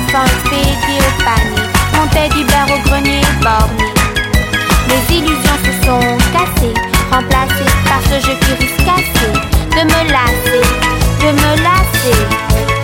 enfants expédiés au panier montaient du beurre au grenier borné. Mes illusions se sont cassées, remplacées par ce jeu qui risque cassé de me lasser, de me lasser.